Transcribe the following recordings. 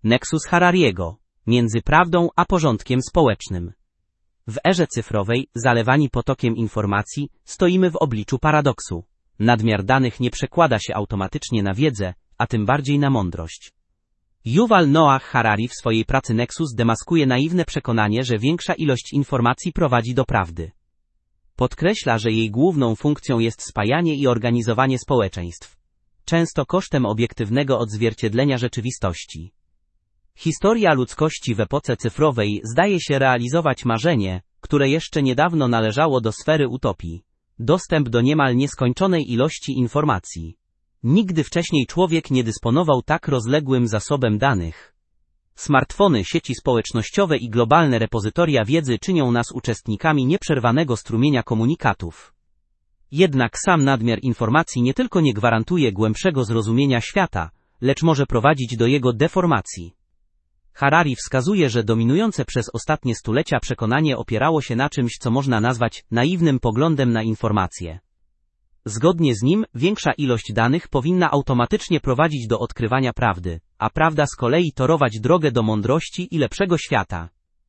Nexus Harariego. Między prawdą a porządkiem społecznym. W erze cyfrowej, zalewani potokiem informacji, stoimy w obliczu paradoksu. Nadmiar danych nie przekłada się automatycznie na wiedzę, a tym bardziej na mądrość. Yuval Noah Harari w swojej pracy Nexus demaskuje naiwne przekonanie, że większa ilość informacji prowadzi do prawdy. Podkreśla, że jej główną funkcją jest spajanie i organizowanie społeczeństw. Często kosztem obiektywnego odzwierciedlenia rzeczywistości. Historia ludzkości w epoce cyfrowej zdaje się realizować marzenie, które jeszcze niedawno należało do sfery utopii. Dostęp do niemal nieskończonej ilości informacji. Nigdy wcześniej człowiek nie dysponował tak rozległym zasobem danych. Smartfony, sieci społecznościowe i globalne repozytoria wiedzy czynią nas uczestnikami nieprzerwanego strumienia komunikatów. Jednak sam nadmiar informacji nie tylko nie gwarantuje głębszego zrozumienia świata, lecz może prowadzić do jego deformacji. Harari wskazuje, że dominujące przez ostatnie stulecia przekonanie opierało się na czymś, co można nazwać naiwnym poglądem na informacje. Zgodnie z nim, większa ilość danych powinna automatycznie prowadzić do odkrywania prawdy, a prawda z kolei torować drogę do mądrości i lepszego świata.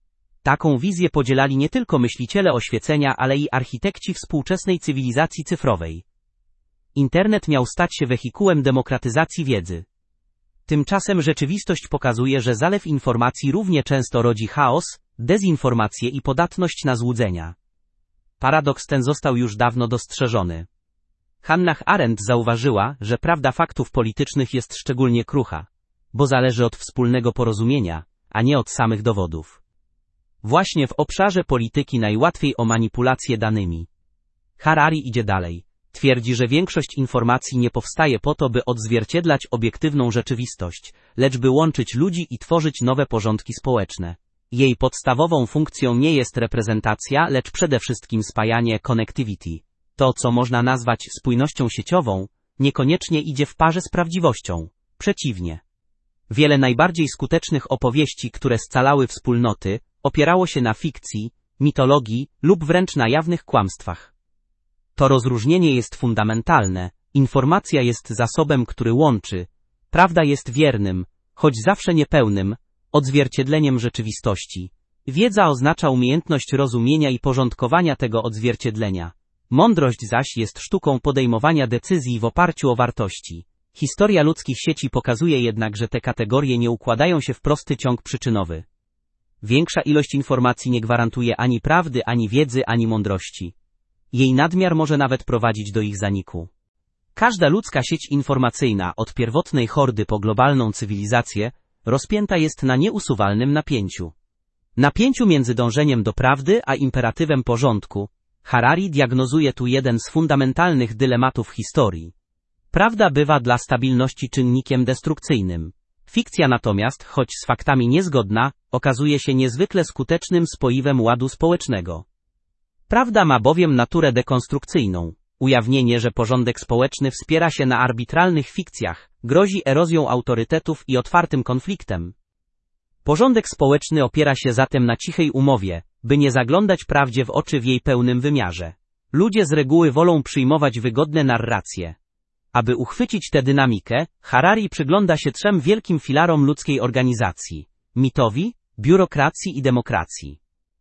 Taką wizję podzielali nie tylko myśliciele oświecenia, ale i architekci współczesnej cywilizacji cyfrowej. Internet miał stać się wehikułem demokratyzacji wiedzy. Tymczasem rzeczywistość pokazuje, że zalew informacji równie często rodzi chaos, dezinformację i podatność na złudzenia. Paradoks ten został już dawno dostrzeżony. Hannah Arendt zauważyła, że prawda faktów politycznych jest szczególnie krucha, bo zależy od wspólnego porozumienia, a nie od samych dowodów. Właśnie w obszarze polityki najłatwiej o manipulację danymi. Harari idzie dalej. Twierdzi, że większość informacji nie powstaje po to, by odzwierciedlać obiektywną rzeczywistość, lecz by łączyć ludzi i tworzyć nowe porządki społeczne. Jej podstawową funkcją nie jest reprezentacja, lecz przede wszystkim spajanie, connectivity. To, co można nazwać spójnością sieciową, niekoniecznie idzie w parze z prawdziwością. Przeciwnie. Wiele najbardziej skutecznych opowieści, które scalały wspólnoty, opierało się na fikcji, mitologii lub wręcz na jawnych kłamstwach. To rozróżnienie jest fundamentalne. Informacja jest zasobem, który łączy. Prawda jest wiernym, choć zawsze niepełnym, odzwierciedleniem rzeczywistości. Wiedza oznacza umiejętność rozumienia i porządkowania tego odzwierciedlenia. Mądrość zaś jest sztuką podejmowania decyzji w oparciu o wartości. Historia ludzkich sieci pokazuje jednak, że te kategorie nie układają się w prosty ciąg przyczynowy. Większa ilość informacji nie gwarantuje ani prawdy, ani wiedzy, ani mądrości. Jej nadmiar może nawet prowadzić do ich zaniku. Każda ludzka sieć informacyjna, od pierwotnej hordy po globalną cywilizację, rozpięta jest na nieusuwalnym napięciu. Napięciu między dążeniem do prawdy a imperatywem porządku. Harari diagnozuje tu jeden z fundamentalnych dylematów historii. Prawda bywa dla stabilności czynnikiem destrukcyjnym. Fikcja natomiast, choć z faktami niezgodna, okazuje się niezwykle skutecznym spoiwem ładu społecznego. Prawda ma bowiem naturę dekonstrukcyjną. Ujawnienie, że porządek społeczny wspiera się na arbitralnych fikcjach, grozi erozją autorytetów i otwartym konfliktem. Porządek społeczny opiera się zatem na cichej umowie, by nie zaglądać prawdzie w oczy w jej pełnym wymiarze. Ludzie z reguły wolą przyjmować wygodne narracje. Aby uchwycić tę dynamikę, Harari przygląda się trzem wielkim filarom ludzkiej organizacji: mitowi, biurokracji i demokracji.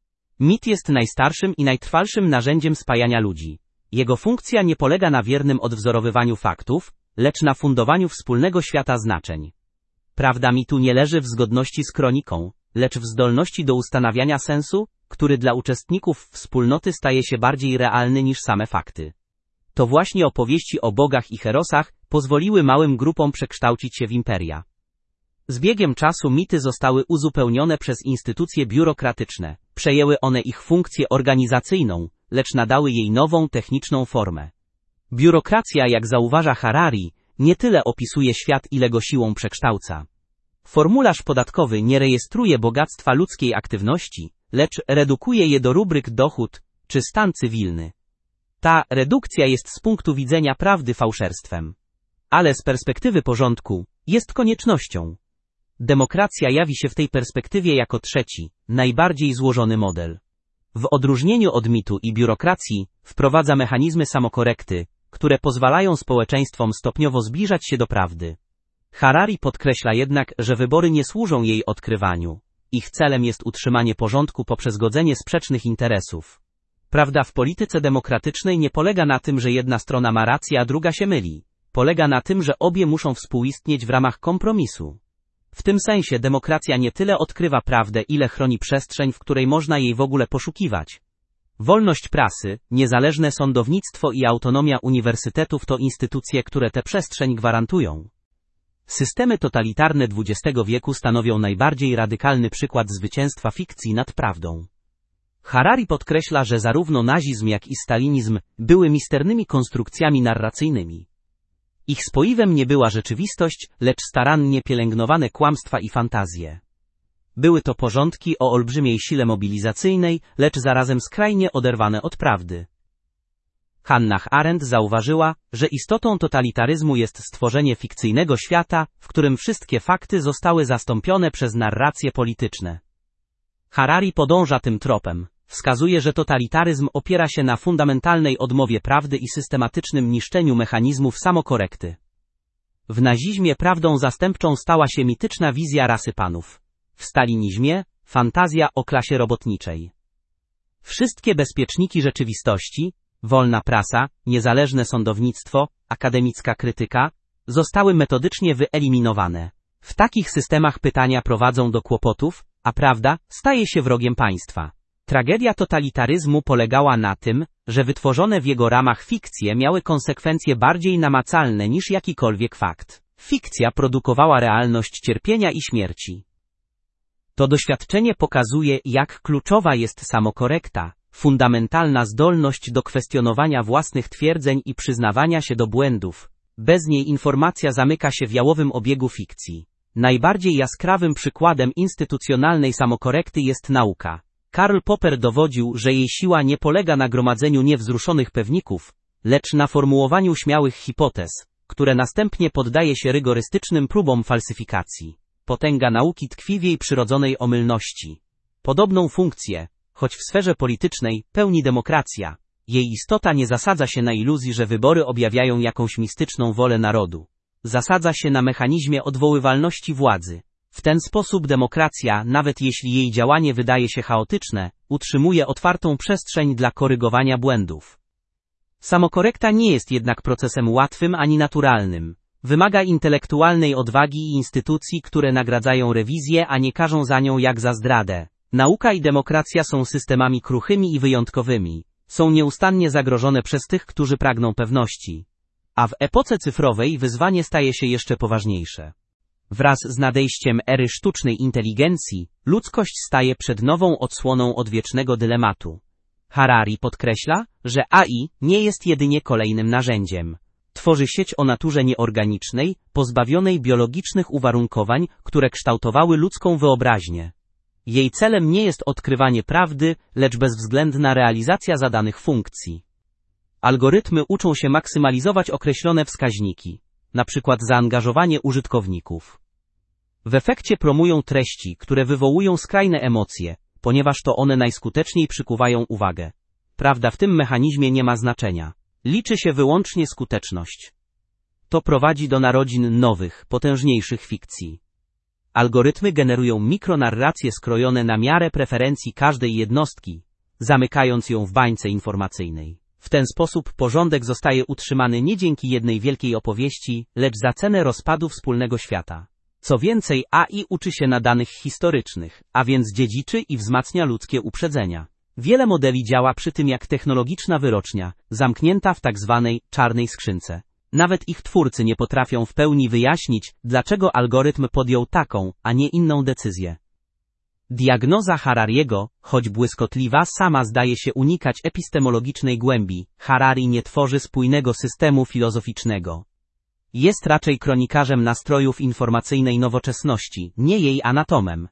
Mit jest najstarszym i najtrwalszym narzędziem spajania ludzi. Jego funkcja nie polega na wiernym odwzorowywaniu faktów, lecz na fundowaniu wspólnego świata znaczeń. Prawda mitu nie leży w zgodności z kroniką, lecz w zdolności do ustanawiania sensu, który dla uczestników wspólnoty staje się bardziej realny niż same fakty. To właśnie opowieści o bogach i herosach pozwoliły małym grupom przekształcić się w imperia. Z biegiem czasu mity zostały uzupełnione przez instytucje biurokratyczne. Przejęły one ich funkcję organizacyjną, lecz nadały jej nową techniczną formę. Biurokracja, jak zauważa Harari, nie tyle opisuje świat, ile go siłą przekształca. Formularz podatkowy nie rejestruje bogactwa ludzkiej aktywności, lecz redukuje je do rubryk dochód czy stan cywilny. Ta redukcja jest z punktu widzenia prawdy fałszerstwem. Ale z perspektywy porządku jest koniecznością. Demokracja jawi się w tej perspektywie jako trzeci, najbardziej złożony model. W odróżnieniu od mitu i biurokracji, wprowadza mechanizmy samokorekty, które pozwalają społeczeństwom stopniowo zbliżać się do prawdy. Harari podkreśla jednak, że wybory nie służą jej odkrywaniu. Ich celem jest utrzymanie porządku poprzez godzenie sprzecznych interesów. Prawda w polityce demokratycznej nie polega na tym, że jedna strona ma rację, a druga się myli. Polega na tym, że obie muszą współistnieć w ramach kompromisu. W tym sensie demokracja nie tyle odkrywa prawdę, ile chroni przestrzeń, w której można jej w ogóle poszukiwać. Wolność prasy, niezależne sądownictwo i autonomia uniwersytetów to instytucje, które tę przestrzeń gwarantują. Systemy totalitarne XX wieku stanowią najbardziej radykalny przykład zwycięstwa fikcji nad prawdą. Harari podkreśla, że zarówno nazizm, jak i stalinizm były misternymi konstrukcjami narracyjnymi. Ich spoiwem nie była rzeczywistość, lecz starannie pielęgnowane kłamstwa i fantazje. Były to porządki o olbrzymiej sile mobilizacyjnej, lecz zarazem skrajnie oderwane od prawdy. Hannah Arendt zauważyła, że istotą totalitaryzmu jest stworzenie fikcyjnego świata, w którym wszystkie fakty zostały zastąpione przez narracje polityczne. Harari podąża tym tropem. Wskazuje, że totalitaryzm opiera się na fundamentalnej odmowie prawdy i systematycznym niszczeniu mechanizmów samokorekty. W nazizmie prawdą zastępczą stała się mityczna wizja rasy panów. W stalinizmie fantazja o klasie robotniczej. Wszystkie bezpieczniki rzeczywistości, wolna prasa, niezależne sądownictwo, akademicka krytyka, zostały metodycznie wyeliminowane. W takich systemach pytania prowadzą do kłopotów, a prawda staje się wrogiem państwa. Tragedia totalitaryzmu polegała na tym, że wytworzone w jego ramach fikcje miały konsekwencje bardziej namacalne niż jakikolwiek fakt. Fikcja produkowała realność cierpienia i śmierci. To doświadczenie pokazuje, jak kluczowa jest samokorekta, fundamentalna zdolność do kwestionowania własnych twierdzeń i przyznawania się do błędów. Bez niej informacja zamyka się w jałowym obiegu fikcji. Najbardziej jaskrawym przykładem instytucjonalnej samokorekty jest nauka. Karl Popper dowodził, że jej siła nie polega na gromadzeniu niewzruszonych pewników, lecz na formułowaniu śmiałych hipotez, które następnie poddaje się rygorystycznym próbom falsyfikacji. Potęga nauki tkwi w jej przyrodzonej omylności. Podobną funkcję, choć w sferze politycznej, pełni demokracja. Jej istota nie zasadza się na iluzji, że wybory objawiają jakąś mistyczną wolę narodu. Zasadza się na mechanizmie odwoływalności władzy. W ten sposób demokracja, nawet jeśli jej działanie wydaje się chaotyczne, utrzymuje otwartą przestrzeń dla korygowania błędów. Samokorekta nie jest jednak procesem łatwym ani naturalnym. Wymaga intelektualnej odwagi i instytucji, które nagradzają rewizję, a nie karzą za nią jak za zdradę. Nauka i demokracja są systemami kruchymi i wyjątkowymi. Są nieustannie zagrożone przez tych, którzy pragną pewności. A w epoce cyfrowej wyzwanie staje się jeszcze poważniejsze. Wraz z nadejściem ery sztucznej inteligencji, ludzkość staje przed nową odsłoną odwiecznego dylematu. Harari podkreśla, że AI nie jest jedynie kolejnym narzędziem. Tworzy sieć o naturze nieorganicznej, pozbawionej biologicznych uwarunkowań, które kształtowały ludzką wyobraźnię. Jej celem nie jest odkrywanie prawdy, lecz bezwzględna realizacja zadanych funkcji. Algorytmy uczą się maksymalizować określone wskaźniki, np. zaangażowanie użytkowników. W efekcie promują treści, które wywołują skrajne emocje, ponieważ to one najskuteczniej przykuwają uwagę. Prawda w tym mechanizmie nie ma znaczenia. Liczy się wyłącznie skuteczność. To prowadzi do narodzin nowych, potężniejszych fikcji. Algorytmy generują mikronarracje skrojone na miarę preferencji każdej jednostki, zamykając ją w bańce informacyjnej. W ten sposób porządek zostaje utrzymany nie dzięki jednej wielkiej opowieści, lecz za cenę rozpadu wspólnego świata. Co więcej, AI uczy się na danych historycznych, a więc dziedziczy i wzmacnia ludzkie uprzedzenia. Wiele modeli działa przy tym jak technologiczna wyrocznia, zamknięta w tak zwanej czarnej skrzynce. Nawet ich twórcy nie potrafią w pełni wyjaśnić, dlaczego algorytm podjął taką, a nie inną decyzję. Diagnoza Harariego, choć błyskotliwa, sama zdaje się unikać epistemologicznej głębi. Harari nie tworzy spójnego systemu filozoficznego. Jest raczej kronikarzem nastrojów informacyjnej nowoczesności, nie jej anatomem.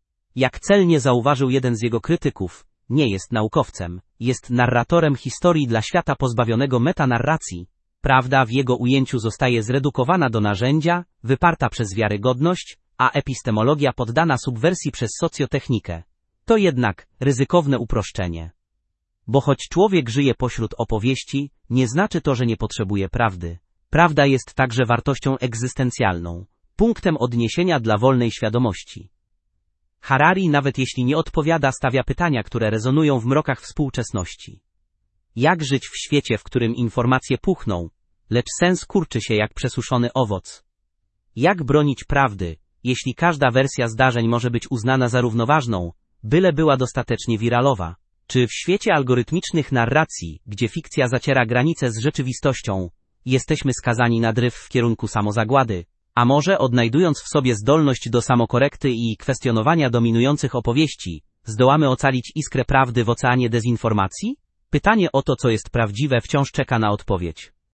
Jak celnie zauważył jeden z jego krytyków, nie jest naukowcem, jest narratorem historii dla świata pozbawionego metanarracji. Prawda w jego ujęciu zostaje zredukowana do narzędzia, wyparta przez wiarygodność, a epistemologia poddana subwersji przez socjotechnikę. To jednak ryzykowne uproszczenie. Bo choć człowiek żyje pośród opowieści, nie znaczy to, że nie potrzebuje prawdy. Prawda jest także wartością egzystencjalną. punktem odniesienia dla wolnej świadomości. Harari, nawet jeśli nie odpowiada, stawia pytania, które rezonują w mrokach współczesności. Jak żyć w świecie, w którym informacje puchną, lecz sens kurczy się jak przesuszony owoc? Jak bronić prawdy, jeśli każda wersja zdarzeń może być uznana za równoważną, byle była dostatecznie wiralowa? Czy w świecie algorytmicznych narracji, gdzie fikcja zaciera granice z rzeczywistością, jesteśmy skazani na dryf w kierunku samozagłady? A może, odnajdując w sobie zdolność do samokorekty i kwestionowania dominujących opowieści, zdołamy ocalić iskrę prawdy w oceanie dezinformacji? Pytanie o to, co jest prawdziwe, wciąż czeka na odpowiedź.